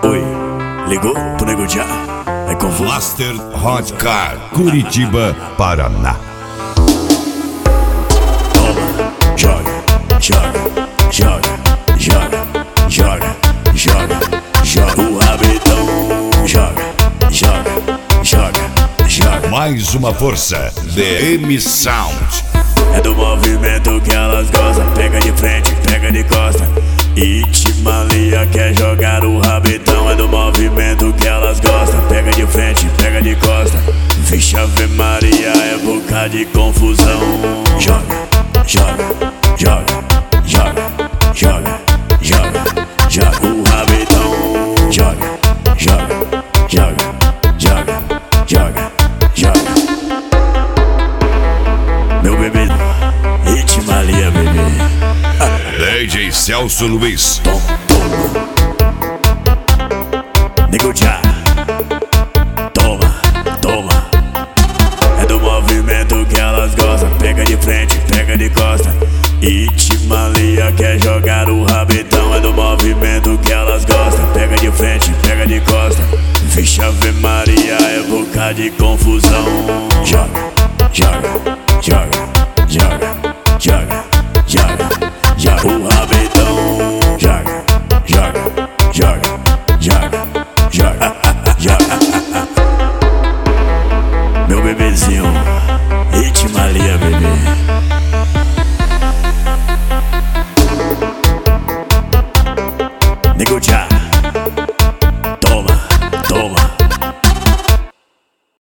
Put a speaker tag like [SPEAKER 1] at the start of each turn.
[SPEAKER 1] Oi, ligou pro Nego Já? É com
[SPEAKER 2] Blaster Hot Car, Curitiba, Paraná.
[SPEAKER 1] Toma, joga, joga, joga, joga, joga, joga, joga o rabetão, joga, joga, joga, joga.
[SPEAKER 2] Mais uma força, DM Sound.
[SPEAKER 1] É do movimento que elas gostam. Pega de frente, pega de costa. Itimalia quer jogar o rabetão. É do movimento que elas gostam. Pega de frente, pega de costa. Vixe Ave Maria, é boca de confusão. Joga, joga, joga, joga, joga, joga, joga o rabetão. Joga, joga, joga, joga, joga, joga. Meu bebê, Itimalia, bebê.
[SPEAKER 2] DJ Celso Luiz.
[SPEAKER 1] Toma, toma. Nego Já. Toma, toma. É do movimento que elas gostam. Pega de frente, pega de costa. Itimalia quer jogar o rabetão. É do movimento que elas gostam. Pega de frente, pega de costa. Vixe Ave Maria, é boca de confusão. Joga, joga, joga,